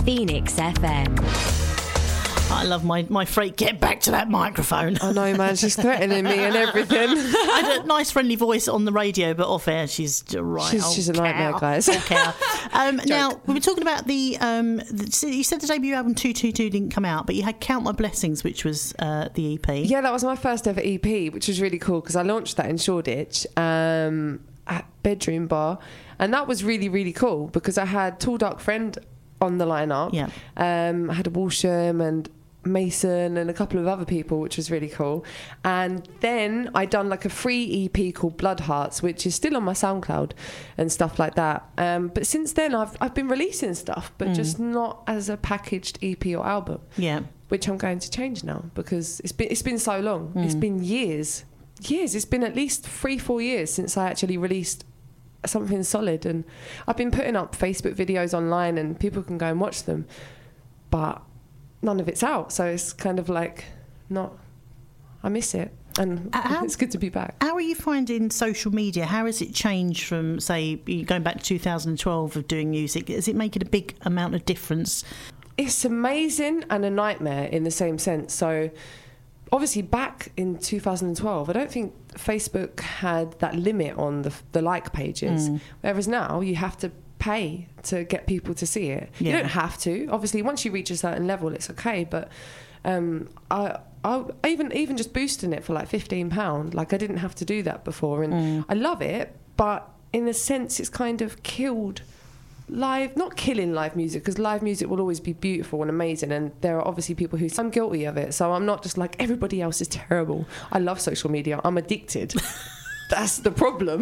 Phoenix FM. I love my freak. Get back to that microphone. I know, man. She's threatening me and everything. I had a nice friendly voice on the radio, but off air she's right. She's a nightmare, guys. Now we were talking about the you said the debut album 222 didn't come out, but you had Count My Blessings, which was the EP. Yeah, that was my first ever EP, which was really cool because I launched that in Shoreditch at Bedroom Bar, and that was really, really cool because I had Tall Dark Friend on the lineup. Yeah. I had a Walsham and Mason and a couple of other people, which was really cool. And then I done like a free EP called Blood Hearts, which is still on my SoundCloud and stuff like that. But since then I've been releasing stuff, but just not as a packaged EP or album. Yeah. Which I'm going to change now because it's been so long. It's been years. It's been at least 3-4 years since I actually released something solid, and I've been putting up Facebook videos online and people can go and watch them, but none of it's out, so it's kind of like I miss it, and it's good to be back. How are you finding social media? How has it changed from, say, going back to 2012 of doing music? Is it making a big amount of difference? It's amazing and a nightmare in the same sense. So obviously back in 2012, I don't think Facebook had that limit on the like pages, whereas now you have to pay to get people to see it. You don't have to. Obviously, once you reach a certain level, it's okay. But I even just boosting it for like £15, like I didn't have to do that before, and I love it. But in a sense, it's kind of killed live, not killing live music, because live music will always be beautiful and amazing, and there are obviously people who, I'm guilty of it, so I'm not just like everybody else is terrible. I love social media. I'm addicted. That's the problem.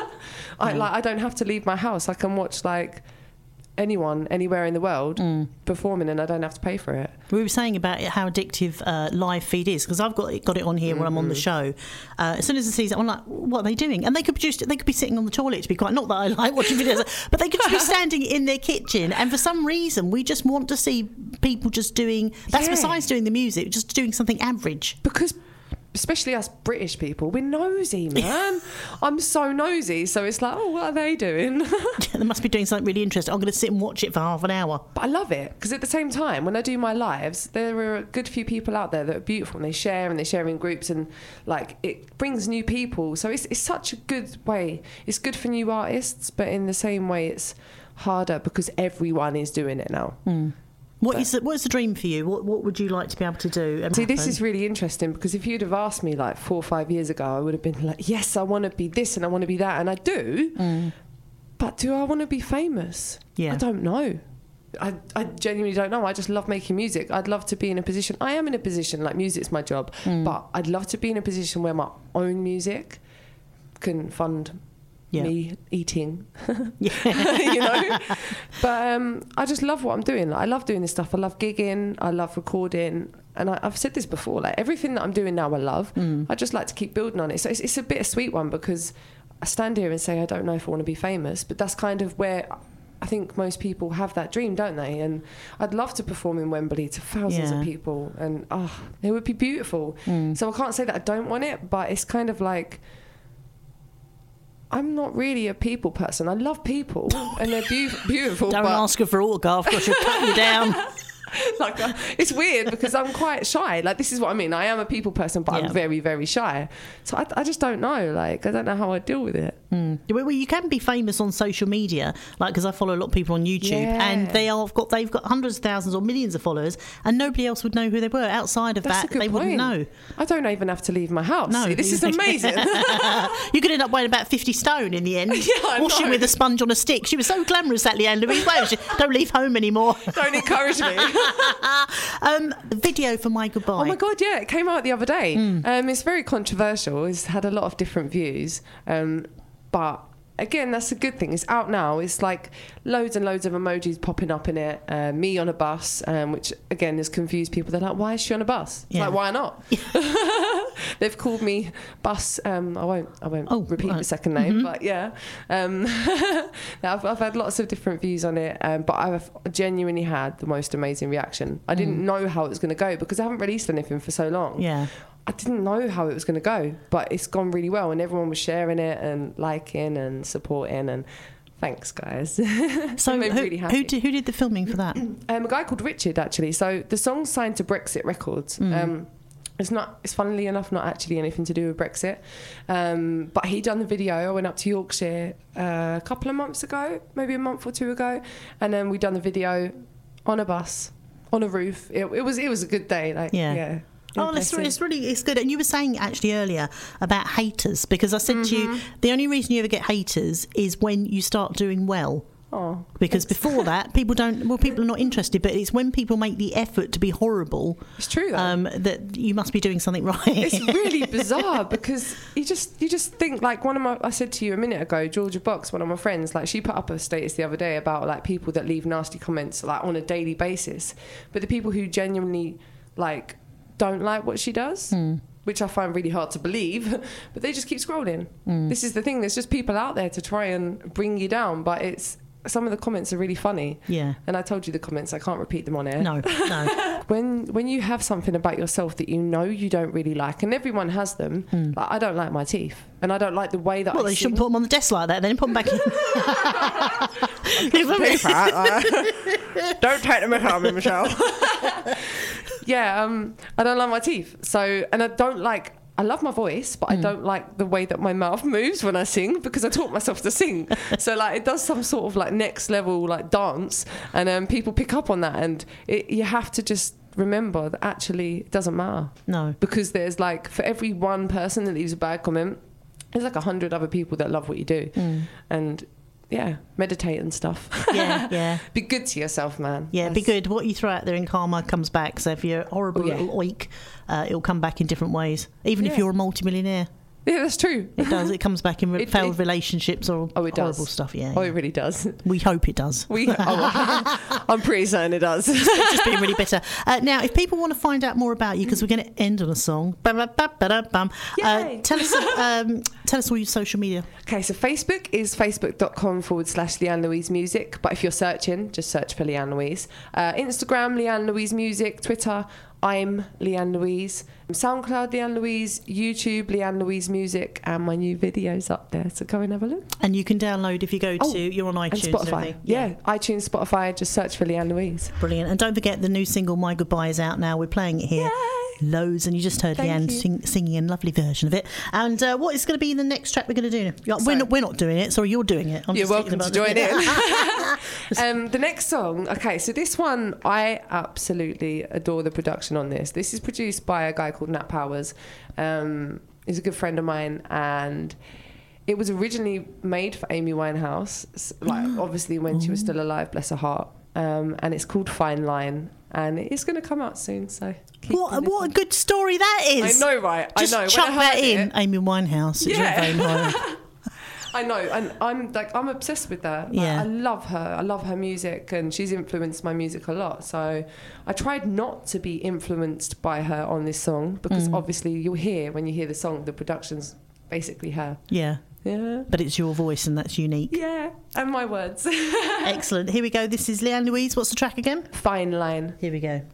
I don't have to leave my house. I can watch like anyone anywhere in the world performing, and I don't have to pay for it. We were saying about how addictive live feed is, because I've got it on here when I'm on the show. As soon as I see that, I'm like, what are they doing? And they could be sitting on the toilet, to be quite, not that I like watching videos, but they could just be standing in their kitchen, and for some reason we just want to see people just doing that's besides doing the music, just doing something average. Because especially us British people, we're nosy, man. I'm so nosy, so it's like, oh, what are they doing? They must be doing something really interesting. I'm going to sit and watch it for half an hour. But I love it, because at the same time, when I do my lives, there are a good few people out there that are beautiful, and they share in groups, and like it brings new people. So it's such a good way. It's good for new artists, but in the same way, it's harder because everyone is doing it now. What's the dream for you? What would you like to be able to do? See, this is really interesting, because if you'd have asked me like 4 or 5 years ago, I would have been like, yes, I want to be this and I want to be that, and I do. But do I want to be famous? I don't know. I genuinely don't know. I just love making music. I'd love to be in a position. I am in a position, like music's my job, but I'd love to be in a position where my own music can fund me eating, you know. But I just love what I'm doing. Like, I love doing this stuff. I love gigging. I love recording. And I've said this before. Like, everything that I'm doing now, I love. I just like to keep building on it. So it's a bittersweet one, because I stand here and say I don't know if I want to be famous, but that's kind of where I think most people have that dream, don't they? And I'd love to perform in Wembley to thousands of people, and it would be beautiful. So I can't say that I don't want it, but it's kind of like, I'm not really a people person. I love people and they're beautiful. Don't ask her for autograph, because she'll cut you down. Like, it's weird because I'm quite shy. Like, this is what I mean. I am a people person, but I'm very, very shy. So I just don't know. Like, I don't know how I deal with it. Well, you can be famous on social media, like, because I follow a lot of people on YouTube, and they've got hundreds of thousands or millions of followers, and nobody else would know who they were outside of that. They wouldn't know. I don't even have to leave my house. No, this is amazing. You could end up weighing about 50 stone in the end. Washing with a sponge on a stick. She was so glamorous, that Leanne Louise. Don't leave home anymore. Don't encourage me. The video for My Goodbye. Oh my God, yeah, it came out the other day. It's very controversial. It's had a lot of different views, but again, that's a good thing. It's out now. It's like loads and loads of emojis popping up in it. Me on a bus, which again has confused people. They're like, why is she on a bus? It's like, why not? They've called me Bus. I won't repeat the second name, but yeah. I've had lots of different views on it, but I've genuinely had the most amazing reaction. I didn't know how it was going to go, because I haven't released anything for so long. I didn't know how it was going to go, but it's gone really well, and everyone was sharing it and liking and supporting, and Thanks, guys. So really happy. who did the filming for that? A guy called Richard, actually. So the song's signed to Brexit Records. It's funnily enough not actually anything to do with Brexit, but he done the video. I went up to Yorkshire a couple of months ago, maybe a month or two ago, and then we done the video on a bus, on a roof. It was a good day. Yeah. Oh, it's good. And you were saying actually earlier about haters, because I said to you, the only reason you ever get haters is when you start doing well. Oh, because before that, people are not interested. But it's when people make the effort to be horrible. It's true, though. That you must be doing something right. It's really bizarre because you just think, like, I said to you a minute ago, Georgia Box, one of my friends, like, she put up a status the other day about, like, people that leave nasty comments, like, on a daily basis. But the people who genuinely, like, don't like what she does, which I find really hard to believe, but they just keep scrolling. This is the thing. There's just people out there to try and bring you down, but some of the comments are really funny. Yeah. And I told you the comments. I can't repeat them on air. No. When you have something about yourself that you know you don't really like, and everyone has them, like, I don't like my teeth, and I don't like the way that they shouldn't put them on the desk like that, then put them back in. Don't take them out of me, Michelle. Yeah, I don't like my teeth. So, and I love my voice, but I don't like the way that my mouth moves when I sing, because I taught myself to sing. So, like, it does some sort of, like, next level, like, dance, and people pick up on that, and you have to just remember that actually it doesn't matter. No. Because there's, like, for every one person that leaves a bad comment, there's like 100 other people that love what you do. And yeah, meditate and stuff. Yeah. Be good to yourself, man. Yeah, be good. What you throw out there in karma comes back. So if you're a horrible little oik, it'll come back in different ways. Even if you're a multimillionaire. Yeah, that's true. It does. It comes back in failed relationships or horrible stuff. Yeah. Oh, it really does. We hope it does. I'm pretty certain it does. Just being really bitter. Now, if people want to find out more about you, because we're going to end on a song, tell us all your social media. Okay, so Facebook is facebook.com/Leanne Louise Music. But if you're searching, just search for Leanne Louise. Instagram, Leanne Louise Music. Twitter, I'm Leanne Louise. SoundCloud, Leanne Louise. YouTube, Leanne Louise Music. And my new video's up there, so go and have a look. And you can download if you go to, you're on iTunes. And Spotify. Yeah, iTunes, Spotify, just search for Leanne Louise. Brilliant. And don't forget, the new single, My Goodbye, is out now. We're playing it here. Yay! Loads, and you just heard Leanne singing a lovely version of it. And what is going to be the next track we're going to do? We're not doing it, sorry, you're doing it. You're welcome to join in. The next song, okay, so this one, I absolutely adore the production on this. This is produced by a guy called Nat Powers. He's a good friend of mine, and it was originally made for Amy Winehouse, like obviously when she was still alive, bless her heart. And it's called Fine Line, and it's going to come out soon. So what a good story that is! I know, right? Just I know. Chuck that in, Amy Winehouse. Yeah. I know, and I'm obsessed with that. Like, I love her. I love her music, and she's influenced my music a lot. So I tried not to be influenced by her on this song, because obviously you'll hear when you hear the song, the production's basically her. Yeah. But it's your voice, and that's unique. Yeah, and my words. Excellent. Here we go. This is Leanne Louise. What's the track again? Fine Line. Here we go.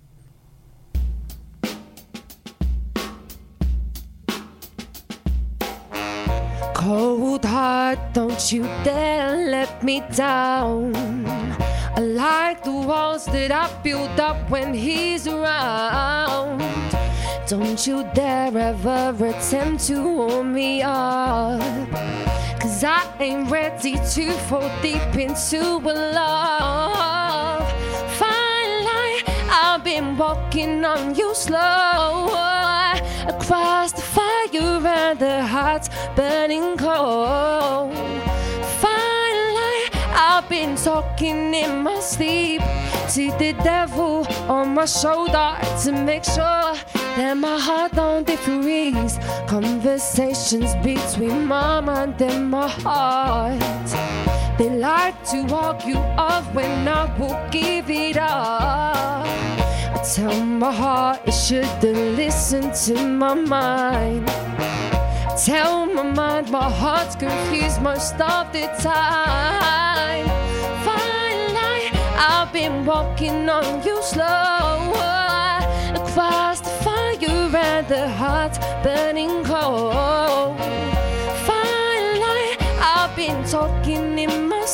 Cold heart, don't you dare let me down. I like the walls that I build up when he's around. Don't you dare ever attempt to warm me up, 'cause I ain't ready to fall deep into a love. Fine line, I've been walking on you slow, across the fire and the heart's burning cold. Fine line, I've been talking in my sleep to the devil on my shoulder to make sure that my heart don't freeze. Conversations between my mind and my heart, they like to argue off when I will give it up. I tell my heart it should've listened to my mind. I tell my mind my heart's confused most of the time. Fine line, I've been walking on you slow, across the fire and the heart's burning cold. Fine line, I've been talking in my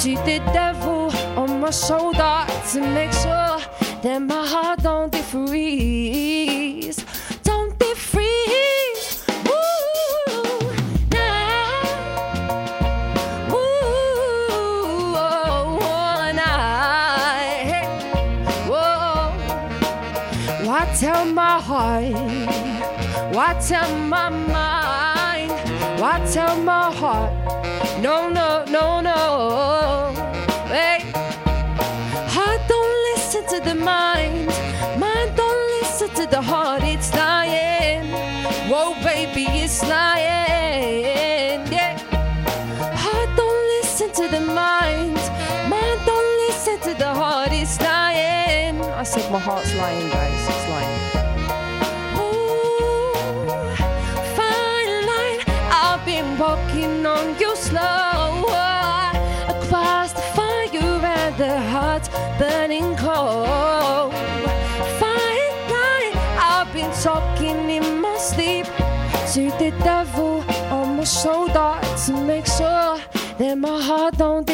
to the devil on my shoulder to make sure that my heart don't defreeze. Don't defreeze. Ooh, nah. Ooh, nah. Hey. Whoa. Why tell my heart? Why tell my mind? Why tell my heart? No, no, no, no. Hey. Heart don't listen to the mind. Mind don't listen to the heart. It's lying. Whoa, baby, it's lying. Yeah. Heart don't listen to the mind. Mind don't listen to the heart. It's lying. I said my heart's lying, guys. It's lying. Been walking on you slow across the fire and the heart burning cold. Fine line, I've been talking in my sleep to the devil on my shoulder to make sure that my heart don't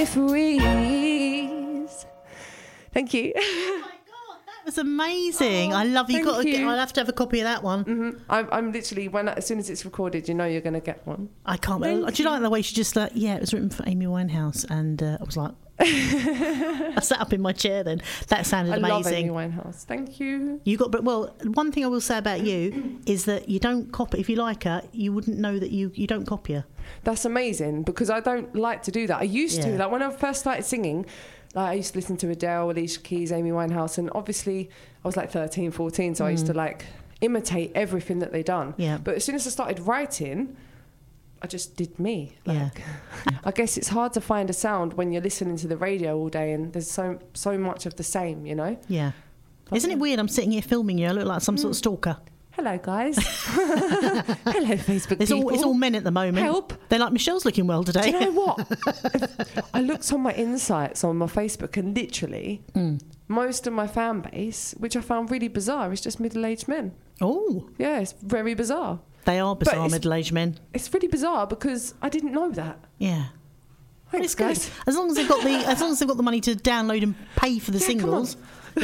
defreeze. Thank you. It's amazing. I love you. I'll have to have a copy of that one. Mm-hmm. I'm literally as soon as it's recorded, you know you're going to get one. I can't. Do you like the way she just like? Yeah, it was written for Amy Winehouse, and I was like, I sat up in my chair. Then that sounded amazing. I love Amy Winehouse. Thank you. You got, but well, one thing I will say about you is that you don't copy. If you like her, you wouldn't know that you don't copy her. That's amazing because I don't like to do that. I used to, like when I first started singing. Like I used to listen to Adele, Alicia Keys, Amy Winehouse, and obviously I was like 13, 14, so I used to like imitate everything that they done. Yeah. But as soon as I started writing, I just did me. Like, I guess it's hard to find a sound when you're listening to the radio all day and there's so much of the same, you know? Yeah. But isn't it weird? I'm sitting here filming you. I look like some sort of stalker. Hello, guys. Hello, Facebook people. It's all men at the moment. Help. They're like, Michelle's looking well today. Do you know what? I looked on my insights on my Facebook and literally most of my fan base, which I found really bizarre, is just middle-aged men. Oh. Yeah, it's very bizarre. They are bizarre middle-aged men. It's really bizarre because I didn't know that. Yeah. Thanks, guys. As long as they've got the money to download and pay for the singles.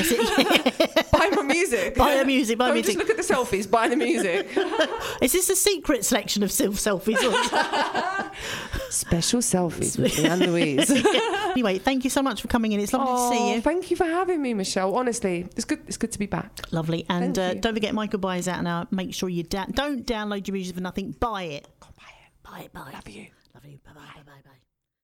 Buy my music. Buy the music. Don't just look at the selfies. Buy the music. Is this a secret selection of selfies? Special selfies with Anne Louise. Anyway, thank you so much for coming in. It's lovely to see you. Thank you for having me, Michelle. Honestly, it's good to be back. Lovely. And don't forget, My Goodbye is out now. Make sure you don't download your music for nothing. Buy it. Go buy it. Buy it. Love you. Love you. Bye.